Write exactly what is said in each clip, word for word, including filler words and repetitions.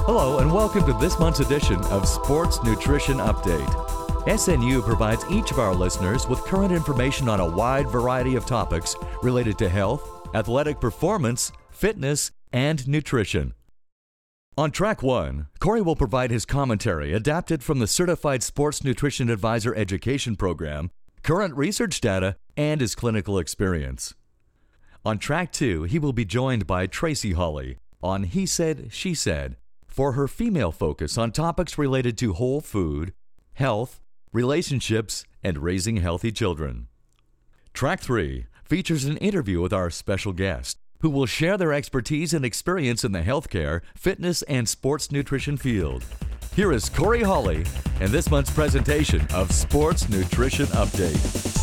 Hello and welcome to this month's edition of Sports Nutrition Update. S N U provides each of our listeners with current information on a wide variety of topics related to health, athletic performance, fitness, and nutrition. On track one, Corey will provide his commentary adapted from the Certified Sports Nutrition Advisor Education Program, current research data, and his clinical experience. On track two, he will be joined by Tracy Hawley on He Said, She Said for her female focus on topics related to whole food, health, relationships, and raising healthy children. Track three features an interview with our special guest, who will share their expertise and experience in the healthcare, fitness, and sports nutrition field. Here is Corey Hawley and this month's presentation of Sports Nutrition Update.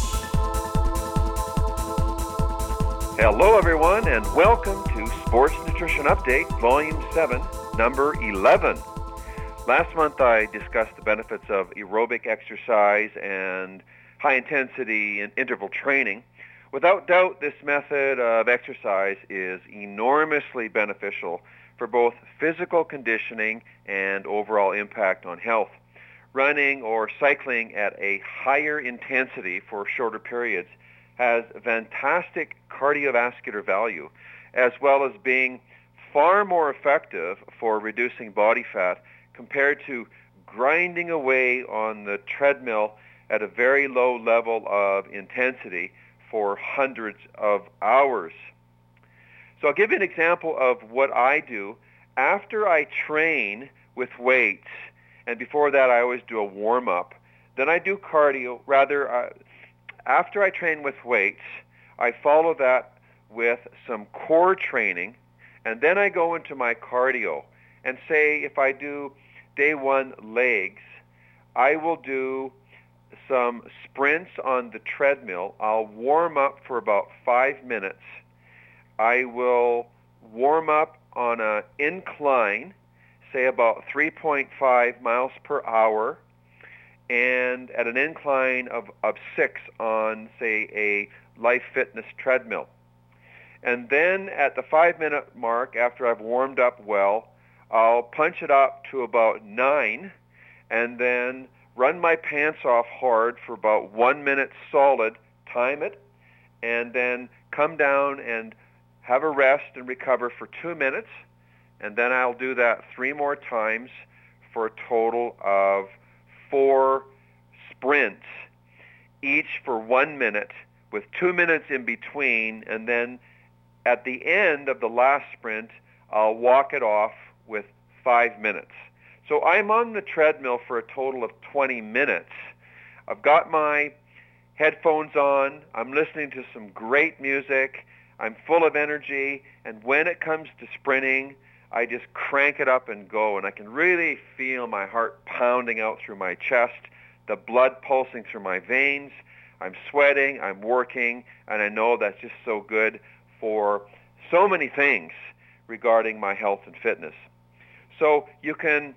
Hello, everyone, and welcome to Sports Nutrition Update, Volume seven, Number eleven. Last month, I discussed the benefits of aerobic exercise and high-intensity and interval training. Without doubt, this method of exercise is enormously beneficial for both physical conditioning and overall impact on health. Running or cycling at a higher intensity for shorter periods has fantastic cardiovascular value, as well as being far more effective for reducing body fat compared to grinding away on the treadmill at a very low level of intensity for hundreds of hours. So I'll give you an example of what I do after I train with weights, and before that I always do a warm-up. Then I do cardio. Rather, uh, after I train with weights, I follow that with some core training, and then I go into my cardio. And say if I do day one legs, I will do some sprints on the treadmill. I'll warm up for about five minutes. I will warm up on an incline, say about three point five miles per hour, and at an incline of, of six on, say, a Life Fitness treadmill. And then at the five-minute mark, after I've warmed up well, I'll punch it up to about nine, and then run my pants off hard for about one minute solid, time it, and then come down and have a rest and recover for two minutes, and then I'll do that three more times for a total of four sprints, each for one minute, with two minutes in between, and then at the end of the last sprint, I'll walk it off with five minutes. So I'm on the treadmill for a total of twenty minutes. I've got my headphones on. I'm listening to some great music. I'm full of energy. And when it comes to sprinting, I just crank it up and go. And I can really feel my heart pounding out through my chest, the blood pulsing through my veins. I'm sweating. I'm working. And I know that's just so good for so many things regarding my health and fitness. So you can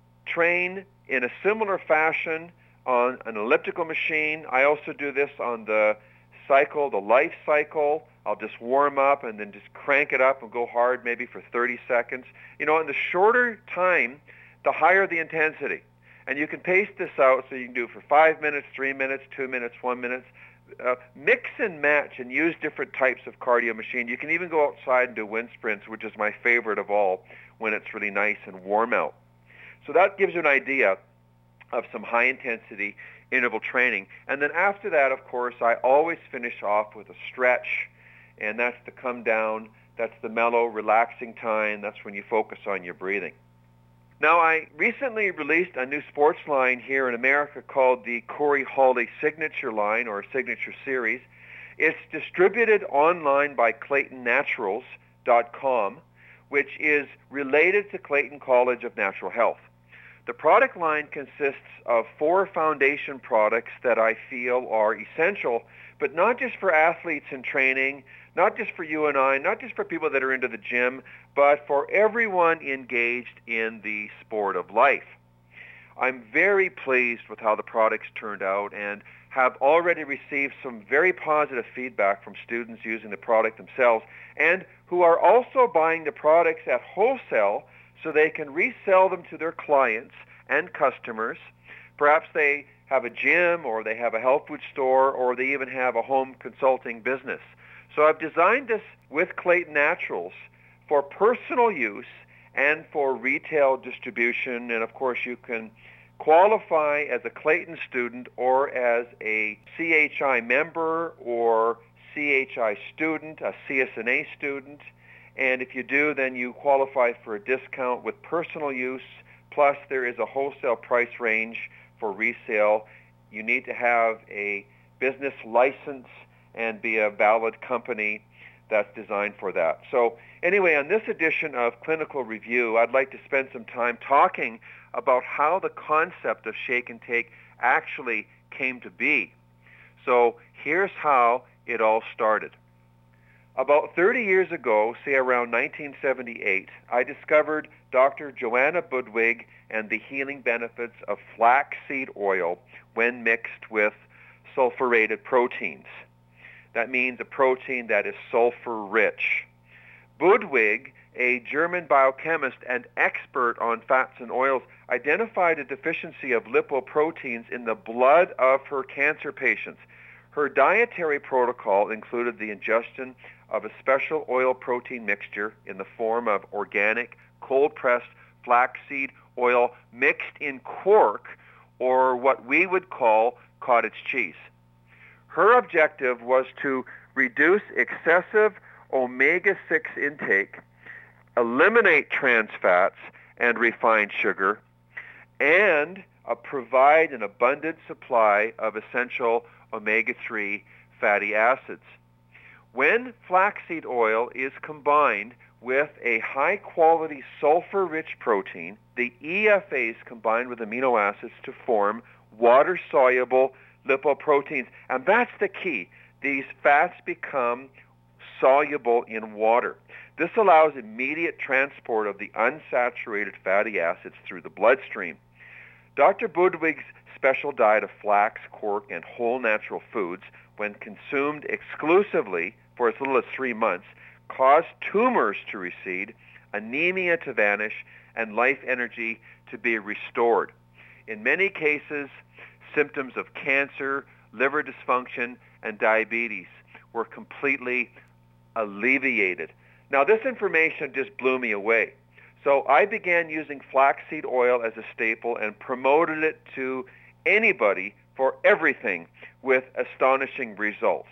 train in a similar fashion on an elliptical machine. I also do this on the cycle, the life cycle. I'll just warm up and then just crank it up and go hard maybe for thirty seconds. You know, in the shorter time, the higher the intensity. And you can pace this out so you can do it for five minutes, three minutes, two minutes, one minute. Uh, mix and match and use different types of cardio machine. You can even go outside and do wind sprints, which is my favorite of all when it's really nice and warm out. So that gives you an idea of some high-intensity interval training. And then after that, of course, I always finish off with a stretch, and that's the come down. That's the mellow, relaxing time. That's when you focus on your breathing. Now, I recently released a new sports line here in America called the Corey Hawley Signature Line, or Signature Series. It's distributed online by Clayton Naturals dot com, which is related to Clayton College of Natural Health. The product line consists of four foundation products that I feel are essential, but not just for athletes in training, not just for you and I, not just for people that are into the gym, but for everyone engaged in the sport of life. I'm very pleased with how the products turned out and have already received some very positive feedback from students using the product themselves and who are also buying the products at wholesale so they can resell them to their clients and customers. Perhaps they have a gym, or they have a health food store, or they even have a home consulting business. So I've designed this with Clayton Naturals for personal use and for retail distribution. And of course, you can qualify as a Clayton student or as a C H I member or C H I student, a C S N A student. And if you do, then you qualify for a discount with personal use. Plus, there is a wholesale price range for resale. You need to have a business license and be a valid company that's designed for that. So anyway, on this edition of Clinical Review, I'd like to spend some time talking about how the concept of shake and take actually came to be. So here's how it all started. About thirty years ago, say around nineteen seventy-eight, I discovered Doctor Joanna Budwig and the healing benefits of flaxseed oil when mixed with sulfurated proteins. That means a protein that is sulfur-rich. Budwig, a German biochemist and expert on fats and oils, identified a deficiency of lipoproteins in the blood of her cancer patients. Her dietary protocol included the ingestion of a special oil protein mixture in the form of organic, cold-pressed flaxseed oil mixed in quark, or what we would call cottage cheese. Her objective was to reduce excessive omega six intake, eliminate trans fats and refined sugar, and uh, provide an abundant supply of essential omega three fatty acids. When flaxseed oil is combined with a high-quality sulfur-rich protein, the E F As combine with amino acids to form water-soluble lipoproteins. And that's the key. These fats become soluble in water. This allows immediate transport of the unsaturated fatty acids through the bloodstream. Doctor Budwig's special diet of flax, quark, and whole natural foods, when consumed exclusively for as little as three months, caused tumors to recede, anemia to vanish, and life energy to be restored. In many cases, symptoms of cancer, liver dysfunction, and diabetes were completely alleviated. Now, this information just blew me away. So I began using flaxseed oil as a staple and promoted it to anybody for everything with astonishing results.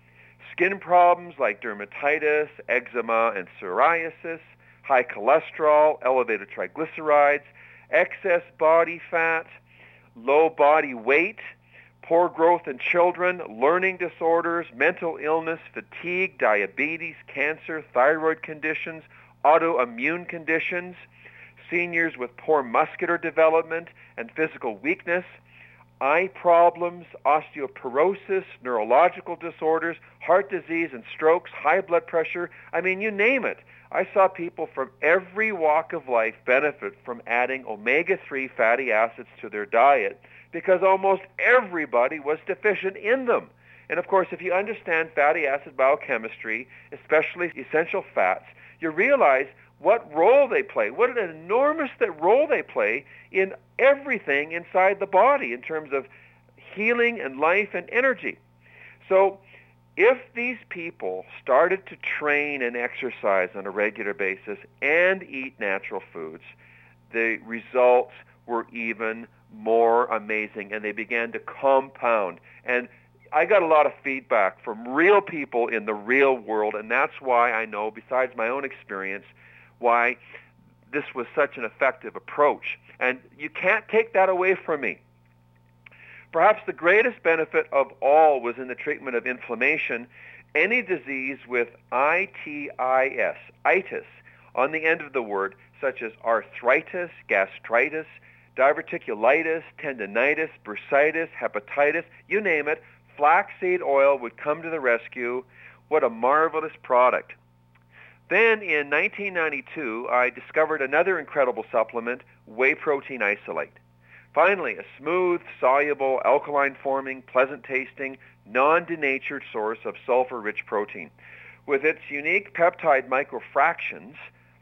Skin problems like dermatitis, eczema, and psoriasis, high cholesterol, elevated triglycerides, excess body fat, low body weight, poor growth in children, learning disorders, mental illness, fatigue, diabetes, cancer, thyroid conditions, autoimmune conditions, seniors with poor muscular development and physical weakness, eye problems, osteoporosis, neurological disorders, heart disease and strokes, high blood pressure. I mean, you name it. I saw people from every walk of life benefit from adding omega three fatty acids to their diet because almost everybody was deficient in them. And of course, if you understand fatty acid biochemistry, especially essential fats, you realize what role they play, what an enormous role they play in everything inside the body in terms of healing and life and energy. So if these people started to train and exercise on a regular basis and eat natural foods, the results were even more amazing, and they began to compound. And I got a lot of feedback from real people in the real world, and that's why I know, besides my own experience, why this was such an effective approach. And you can't take that away from me. Perhaps the greatest benefit of all was in the treatment of inflammation, any disease with I T I S, itis, on the end of the word, such as arthritis, gastritis, diverticulitis, tendinitis, bursitis, hepatitis, you name it, flaxseed oil would come to the rescue. What a marvelous product. Then in nineteen ninety-two, I discovered another incredible supplement, whey protein isolate. Finally, a smooth, soluble, alkaline-forming, pleasant-tasting, non-denatured source of sulfur-rich protein. With its unique peptide microfractions,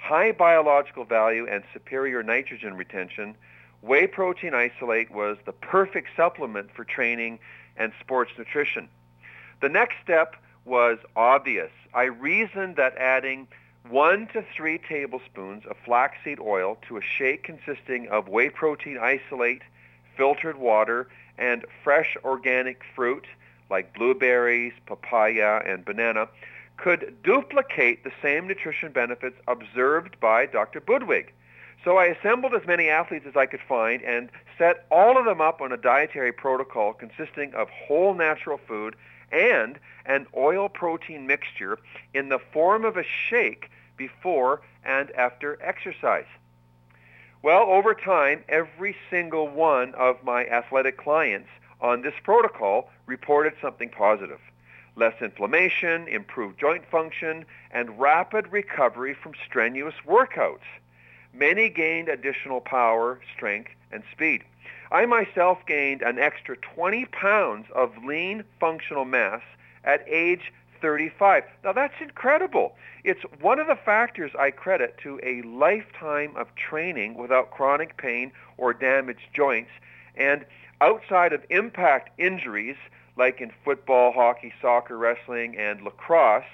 high biological value and superior nitrogen retention, whey protein isolate was the perfect supplement for training and sports nutrition. The next step was obvious. I reasoned that adding one to three tablespoons of flaxseed oil to a shake consisting of whey protein isolate, filtered water, and fresh organic fruit like blueberries, papaya, and banana could duplicate the same nutrition benefits observed by Doctor Budwig. So I assembled as many athletes as I could find and set all of them up on a dietary protocol consisting of whole natural food and an oil protein mixture in the form of a shake before and after exercise. Well, over time, every single one of my athletic clients on this protocol reported something positive. Less inflammation, improved joint function, and rapid recovery from strenuous workouts. Many gained additional power, strength, and speed. I myself gained an extra twenty pounds of lean functional mass at age thirty-five. Now that's incredible. It's one of the factors I credit to a lifetime of training without chronic pain or damaged joints, and outside of impact injuries like in football, hockey, soccer, wrestling, and lacrosse,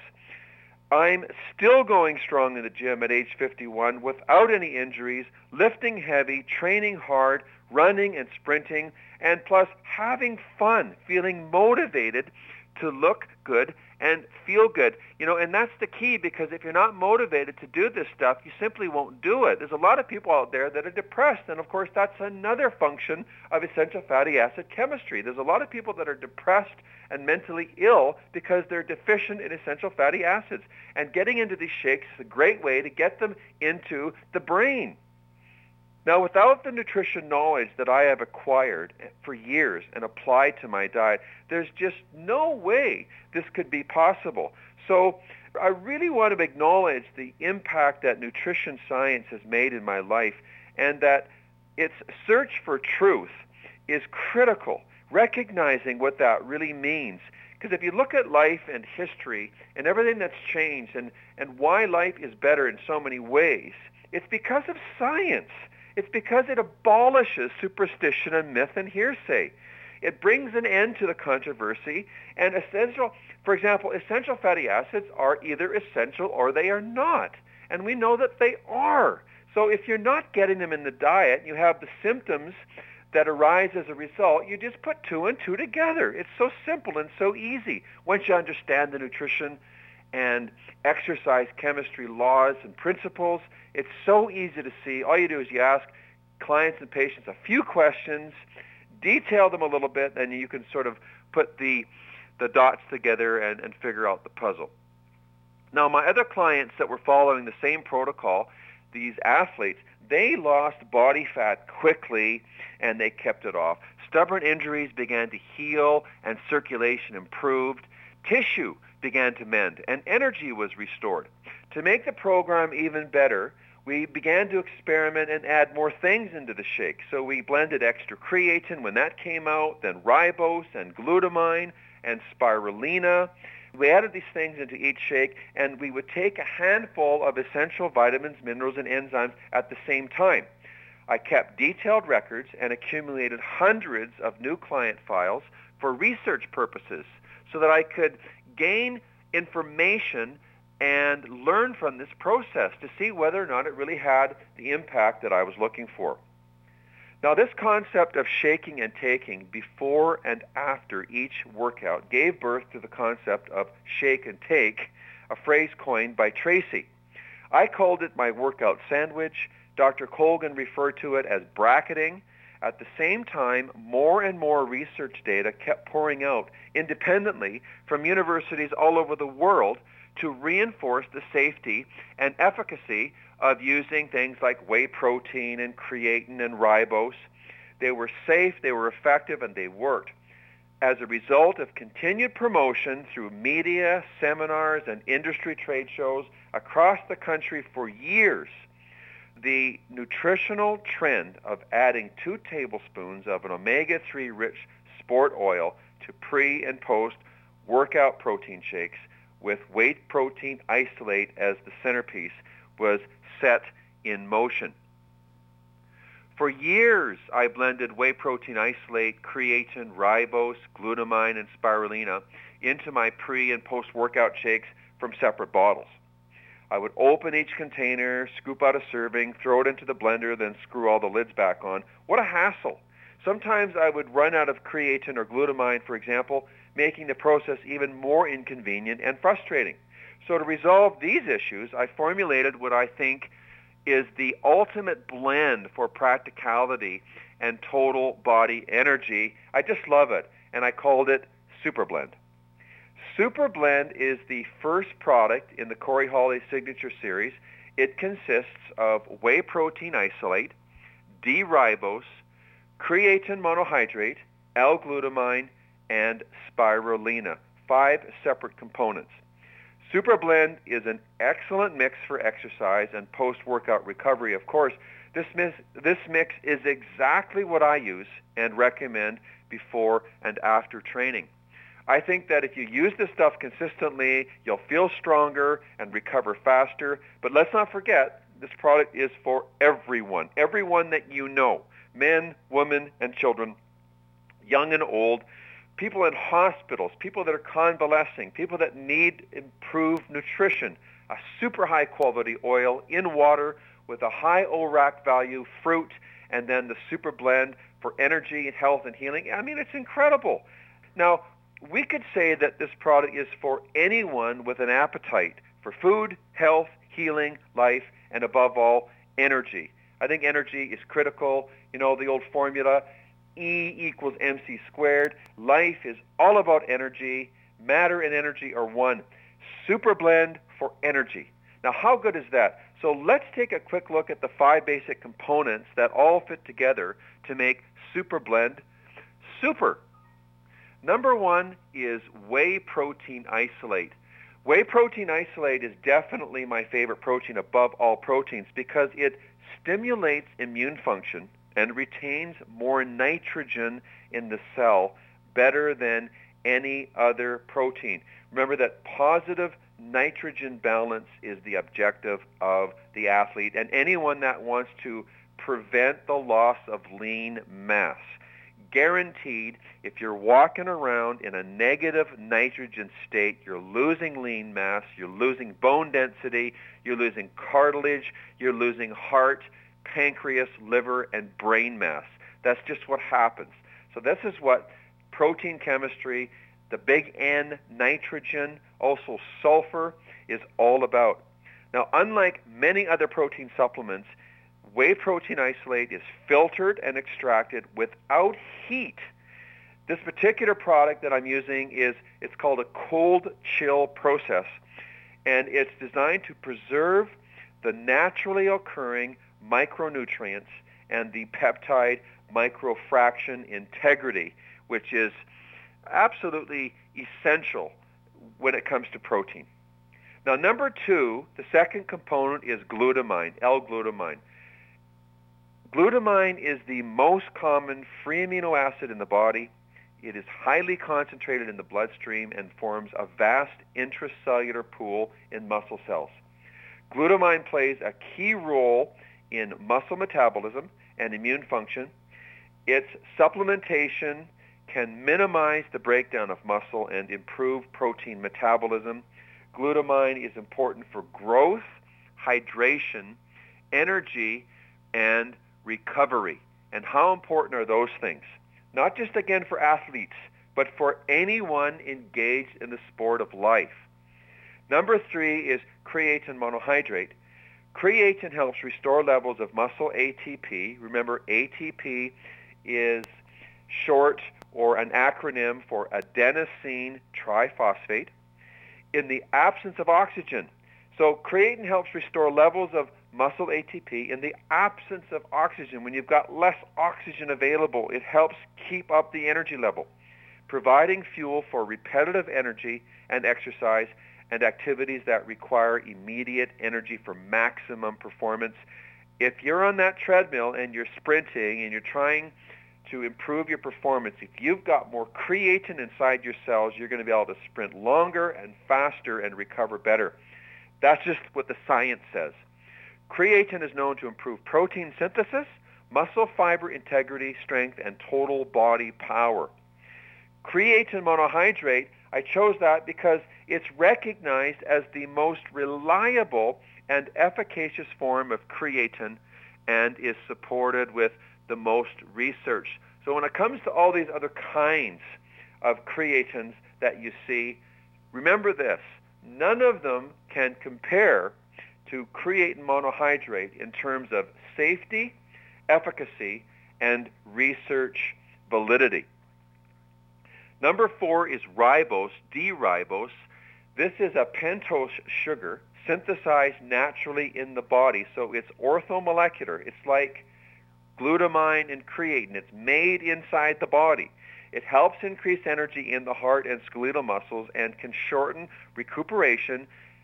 I'm still going strong in the gym at age fifty-one without any injuries, lifting heavy, training hard, running and sprinting, and plus having fun, feeling motivated to look good and feel good. You know, and that's the key, because if you're not motivated to do this stuff, you simply won't do it. There's a lot of people out there that are depressed, and of course that's another function of essential fatty acid chemistry. There's a lot of people that are depressed and mentally ill because they're deficient in essential fatty acids. And getting into these shakes is a great way to get them into the brain. Now, without the nutrition knowledge that I have acquired for years and applied to my diet, there's just no way this could be possible. So I really want to acknowledge the impact that nutrition science has made in my life, and that its search for truth is critical, recognizing what that really means. Because if you look at life and history and everything that's changed and, and why life is better in so many ways, it's because of science. It's because it abolishes superstition and myth and hearsay. It brings an end to the controversy, and essential, for example, essential fatty acids are either essential or they are not. And we know that they are. So if you're not getting them in the diet, you have the symptoms that arise as a result, you just put two and two together. It's so simple and so easy once you understand the nutrition and exercise chemistry laws and principles. It's so easy to see. All you do is you ask clients and patients a few questions, detail them a little bit, and you can sort of put the the dots together and, and figure out the puzzle. Now, my other clients that were following the same protocol, these athletes, they lost body fat quickly and they kept it off. Stubborn injuries began to heal and circulation improved. Tissue began to mend and energy was restored. To make the program even better, we began to experiment and add more things into the shake. So we blended extra creatine when that came out, then ribose and glutamine and spirulina. We added these things into each shake, and we would take a handful of essential vitamins, minerals, and enzymes at the same time. I kept detailed records and accumulated hundreds of new client files for research purposes so that I could gain information and learn from this process to see whether or not it really had the impact that I was looking for. Now, this concept of shaking and taking before and after each workout gave birth to the concept of shake and take, a phrase coined by Tracy. I called it my workout sandwich. Doctor Colgan referred to it as bracketing. At the same time, more and more research data kept pouring out independently from universities all over the world to reinforce the safety and efficacy of using things like whey protein and creatine and ribose. They were safe, they were effective, and they worked. As a result of continued promotion through media, seminars, and industry trade shows across the country for years, the nutritional trend of adding two tablespoons of an omega three rich sport oil to pre- and post-workout protein shakes with whey protein isolate as the centerpiece was set in motion. For years, I blended whey protein isolate, creatine, ribose, glutamine, and spirulina into my pre- and post-workout shakes from separate bottles. I would open each container, scoop out a serving, throw it into the blender, then screw all the lids back on. What a hassle. Sometimes I would run out of creatine or glutamine, for example, making the process even more inconvenient and frustrating. So to resolve these issues, I formulated what I think is the ultimate blend for practicality and total body energy. I just love it, and I called it Super Blend. Super Blend is the first product in the Corey Holly Signature Series. It consists of whey protein isolate, D-ribose, creatine monohydrate, L-glutamine, and spirulina, five separate components. Super Blend is an excellent mix for exercise and post-workout recovery. Of course, this mix, this mix is exactly what I use and recommend before and after training. I think that if you use this stuff consistently, you'll feel stronger and recover faster. But let's not forget, this product is for everyone, everyone that you know, men, women, and children, young and old, people in hospitals, people that are convalescing, people that need improved nutrition, a super high quality oil in water with a high O R A C value, fruit, and then the Super Blend for energy and health and healing. I mean, it's incredible. Now, we could say that this product is for anyone with an appetite for food, health, healing, life, and above all, energy. I think energy is critical. You know, the old formula, E equals M C squared. Life is all about energy. Matter and energy are one. Super Blend for energy. Now, how good is that? So let's take a quick look at the five basic components that all fit together to make Super Blend super. Number one is whey protein isolate. Whey protein isolate is definitely my favorite protein above all proteins because it stimulates immune function and retains more nitrogen in the cell better than any other protein. Remember that positive nitrogen balance is the objective of the athlete and anyone that wants to prevent the loss of lean mass. Guaranteed, if you're walking around in a negative nitrogen state, you're losing lean mass, you're losing bone density, you're losing cartilage, you're losing heart, pancreas, liver, and brain mass. That's just what happens. So this is what protein chemistry, the big N, nitrogen, also sulfur, is all about. Now, unlike many other protein supplements, whey protein isolate is filtered and extracted without heat. This particular product that I'm using is, it's called a cold chill process, and it's designed to preserve the naturally occurring micronutrients and the peptide microfraction integrity, which is absolutely essential when it comes to protein. Now, number two, the second component is glutamine, L-glutamine. Glutamine is the most common free amino acid in the body. It is highly concentrated in the bloodstream and forms a vast intracellular pool in muscle cells. Glutamine plays a key role in muscle metabolism and immune function. Its supplementation can minimize the breakdown of muscle and improve protein metabolism. Glutamine is important for growth, hydration, energy, and recovery. And how important are those things? Not just, again, for athletes, but for anyone engaged in the sport of life. Number three is creatine monohydrate. Creatine helps restore levels of muscle A T P. Remember, A T P is short or an acronym for adenosine triphosphate in the absence of oxygen. So creatine helps restore levels of muscle A T P in the absence of oxygen. When you've got less oxygen available, it helps keep up the energy level, providing fuel for repetitive energy and exercise and activities that require immediate energy for maximum performance. If you're on that treadmill and you're sprinting and you're trying to improve your performance, if you've got more creatine inside your cells, you're going to be able to sprint longer and faster and recover better. That's just what the science says. Creatine is known to improve protein synthesis, muscle fiber integrity, strength, and total body power. Creatine monohydrate, I chose that because it's recognized as the most reliable and efficacious form of creatine and is supported with the most research. So when it comes to all these other kinds of creatines that you see, remember this: none of them can compare to creatine monohydrate in terms of safety, efficacy, and research validity. Number four is ribose, D-ribose. This is a pentose sugar synthesized naturally in the body, so it's orthomolecular. It's like glutamine and creatine. It's made inside the body. It helps increase energy in the heart and skeletal muscles and can shorten recuperation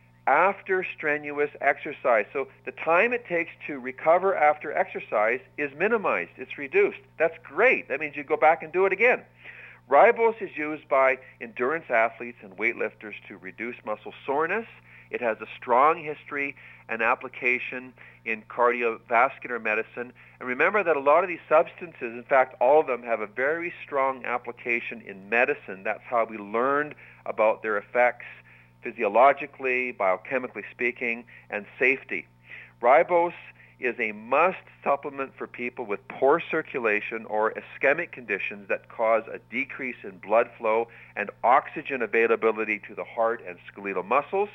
after strenuous exercise. So the time it takes to recover after exercise is minimized. It's reduced. That's great. That means you go back and do it again. Ribose is used by endurance athletes and weightlifters to reduce muscle soreness. It has a strong history and application in cardiovascular medicine. And remember that a lot of these substances, in fact, all of them, have a very strong application in medicine. That's how we learned about their effects physiologically, biochemically speaking, and safety. Ribose is a must supplement for people with poor circulation or ischemic conditions that cause a decrease in blood flow and oxygen availability to the heart and skeletal muscles.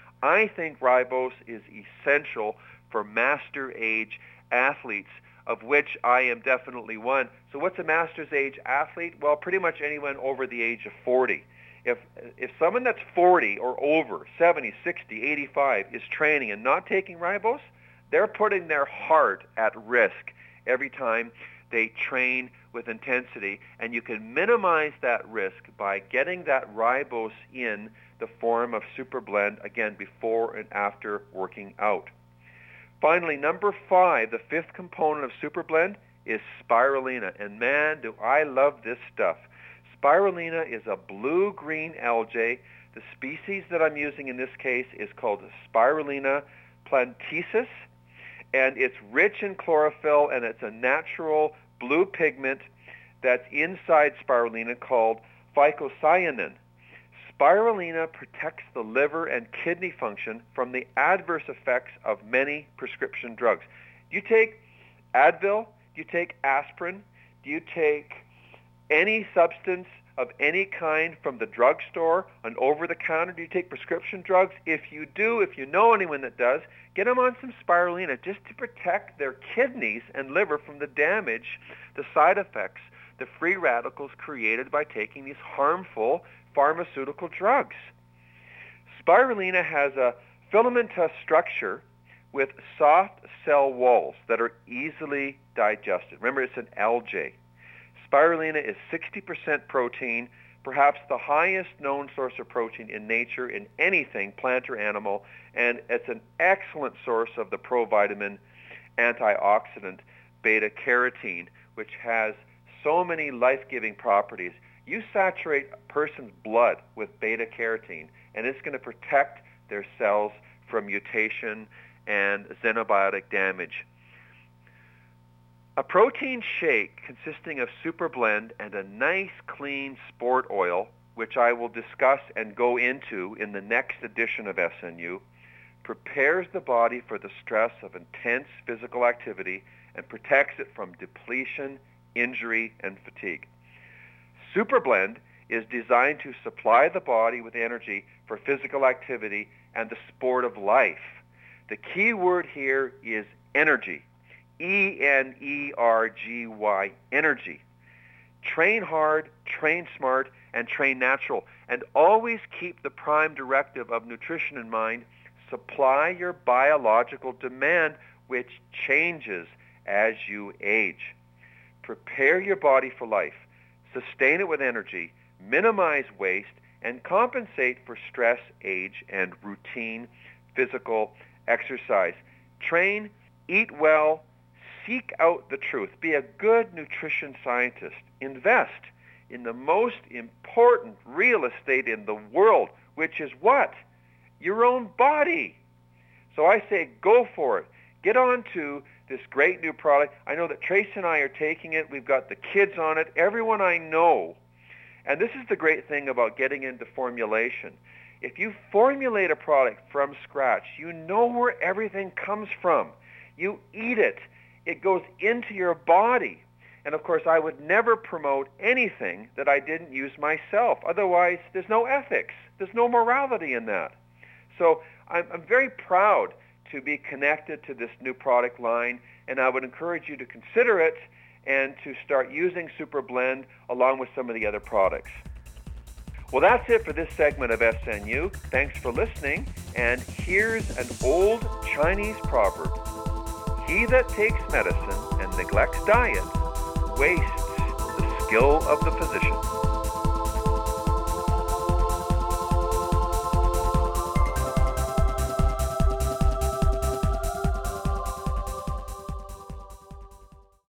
I think ribose is essential for master age athletes, of which I am definitely one. So what's a master's age athlete? Well, pretty much anyone over the age of forty. If if someone that's forty or over, seventy, sixty, eighty-five, is training and not taking ribose, they're putting their heart at risk every time they train with intensity. And you can minimize that risk by getting that ribose in the form of SuperBlend, again, before and after working out. Finally, number five, the fifth component of SuperBlend, is spirulina. And man, do I love this stuff. Spirulina is a blue-green algae. The species that I'm using in this case is called Spirulina plantaesus, and it's rich in chlorophyll, and it's a natural blue pigment that's inside spirulina called phycocyanin. Spirulina protects the liver and kidney function from the adverse effects of many prescription drugs. Do you take Advil? Do you take aspirin? Do you take any substance of any kind from the drugstore, an over-the-counter? Do you take prescription drugs? If you do, if you know anyone that does, get them on some spirulina just to protect their kidneys and liver from the damage, the side effects, the free radicals created by taking these harmful pharmaceutical drugs. Spirulina has a filamentous structure with soft cell walls that are easily digested. Remember, it's an algae. Spirulina is sixty percent protein, perhaps the highest known source of protein in nature in anything, plant or animal, and it's an excellent source of the provitamin antioxidant beta-carotene, which has so many life-giving properties. You saturate a person's blood with beta-carotene, and it's going to protect their cells from mutation and xenobiotic damage. A protein shake consisting of SuperBlend and a nice clean sport oil, which I will discuss and go into in the next edition of S N U, prepares the body for the stress of intense physical activity and protects it from depletion, injury, and fatigue. SuperBlend is designed to supply the body with energy for physical activity and the sport of life. The key word here is energy. E N E R G Y, energy. Train hard, train smart, and train natural. And always keep the prime directive of nutrition in mind. Supply your biological demand, which changes as you age. Prepare your body for life. Sustain it with energy. Minimize waste, and compensate for stress, age, and routine physical exercise. Train, eat well, seek out the truth. Be a good nutrition scientist. Invest in the most important real estate in the world, which is what? Your own body. So I say go for it. get on to this great new product. I know that Tracy and I are taking it. We've got the kids on it, everyone I know. And this is the great thing about getting into formulation. If you formulate a product from scratch, you know where everything comes from. You eat it. It goes into your body. And of course, I would never promote anything that I didn't use myself. Otherwise, there's no ethics. There's no morality in that. So I'm, I'm very proud to be connected to this new product line, and I would encourage you to consider it and to start using Super Blend along with some of the other products. Well, that's it for this segment of S N U. Thanks for listening, and here's an old Chinese proverb. He that takes medicine and neglects diet wastes the skill of the physician.